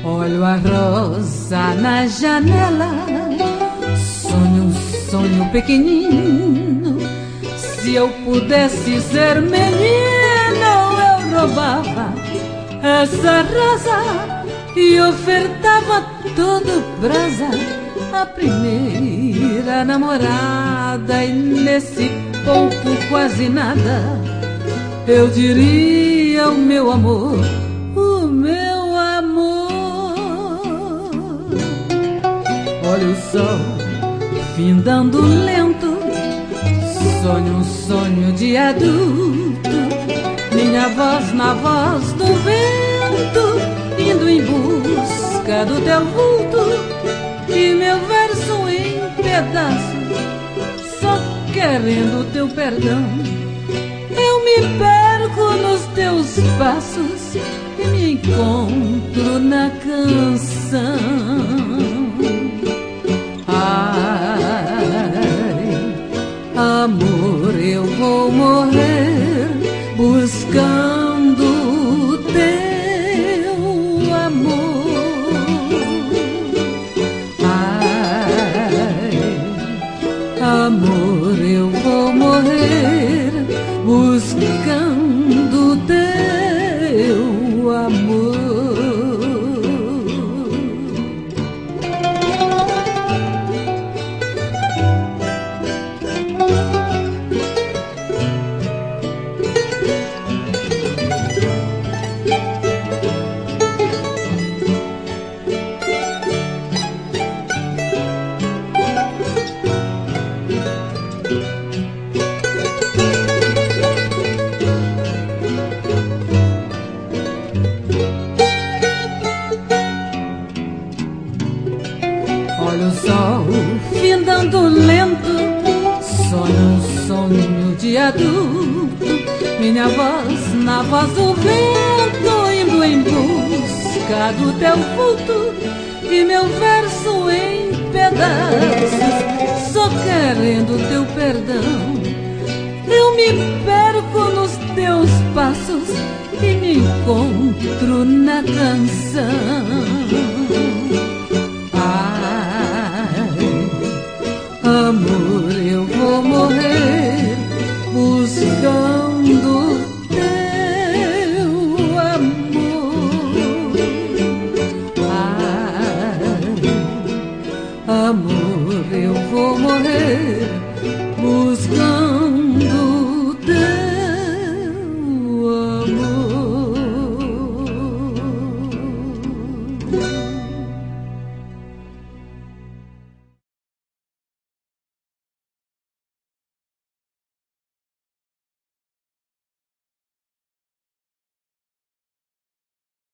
Olho a rosa na janela, sonho um sonho pequenino. Se eu pudesse ser menino, eu roubava essa rosa e ofertava todo brasa a primeira namorada. E nesse pouco quase nada eu diria o meu amor, o meu amor. Olha o sol findando lento, sonho um sonho de adulto. Minha voz na voz do vento, indo em busca do teu vulto. E meu verso em pedaços, só querendo teu perdão. Eu me perco nos teus passos e me encontro na canção. Ai, amor, eu vou morrer buscando o teu amor. Ai, amor, eu vou morrer buscando o teu amor. Olha o sol findando lento, sonho um sonho de adulto. Minha voz na voz do vento, indo em busca do teu vulto. E meu verso em pedaços, só querendo teu perdão. Eu me perco nos teus passos e me encontro na canção.